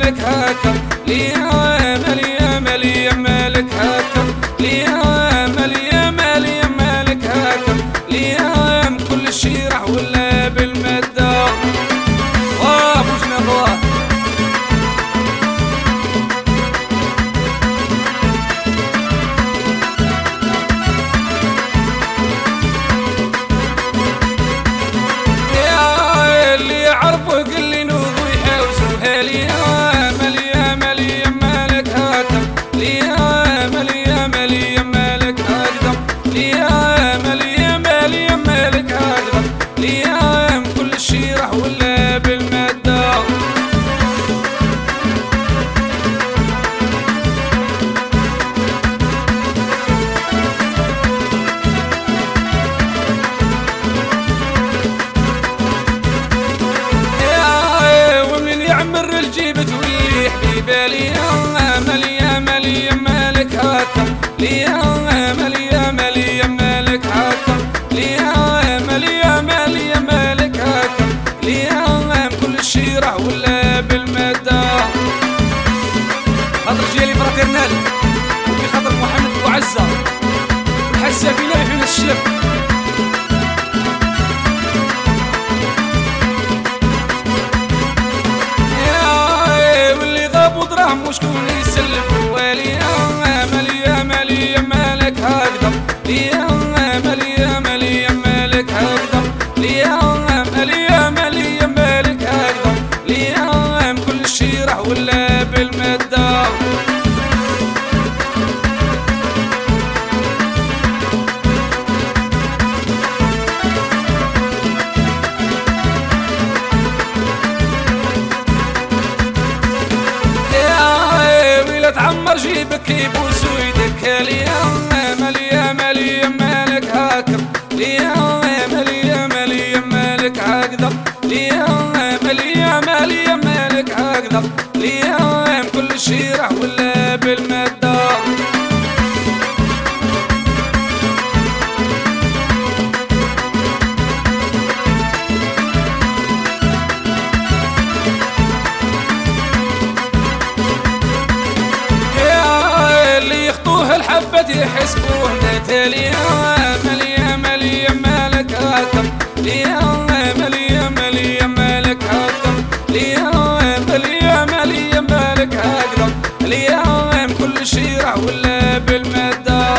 مالك هكا ليا ماليا ماليا مالك هكا ليا ماليا ماليا مالك هكا ليا كل شي راح ولا بالمادة وجنا الله يا اللي يعرفوا قل لي نوضوا يحوسوها ليا ماليا ماليا مالك هكا ليا ماليا ماليا مالك هكذا ليا ماليا ماليا مالك هكذا ليا كل شي راح ولا بالمادة ومن يعمر الجيب تولي حبيبه ليا ماليا ماليا مالك هكا ليا ماليا ماليا مالك هكا ليا ماليا ماليا مالك هكا ليا كل شي راح ولا بالمادة خاطر جيالي فراترنال وفي خاطر محمد وعزة والحسة في لعب الشيخ وشكون يسلف وليا ماليا ماليا مالك هكذا ليا ماليا ماليا مالك هكذا ليا ماليا ماليا مالك هكذا ليا كل شي راح ولا بالمادة تعمر جيبك يبوس ويدك ليا ماليا ماليا مالك هكا ليا ماليا ماليا مالك هكذا ليا ماليا ماليا مالك هكذا ليا كل شي راح ولا بالمادة الحبة يحسبوه ليا ماليا ماليا مالك هكا ليا ماليا ماليا مالك هكا ليا ماليا ماليا مالك هكذا ليا كل شي راح ولا بالمادة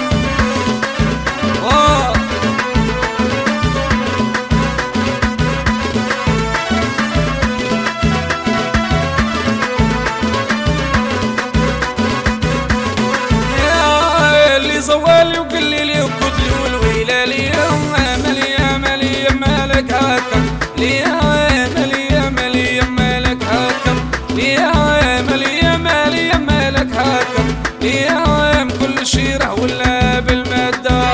زوالي وقلي لي وقتلي والويلة ليا ماليا ماليا مالك هكا ليا ماليا ماليا مالك هكا ليا ماليا ماليا مالك هكا ليا كل شي راح ولا بالمادة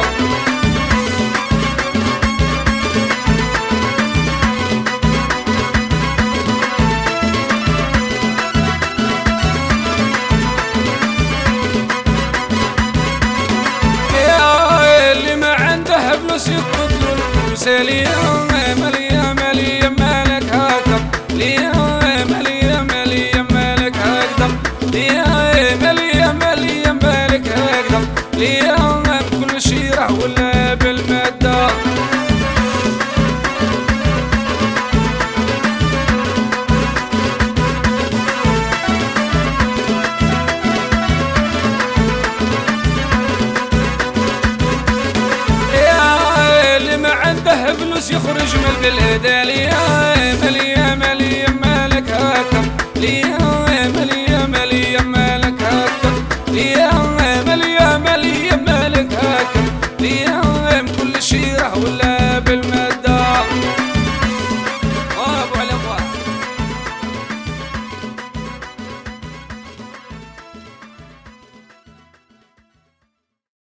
فلوس يقتلوا الفلوس ليا ماليا ماليا مالك هكا ليا ماليا ماليا مالك هكذا ليا ماليا ماليا مالك هكذا ليا كل شي راح ولا بالمادة فلوس يخرج من البلاد ليا ماليا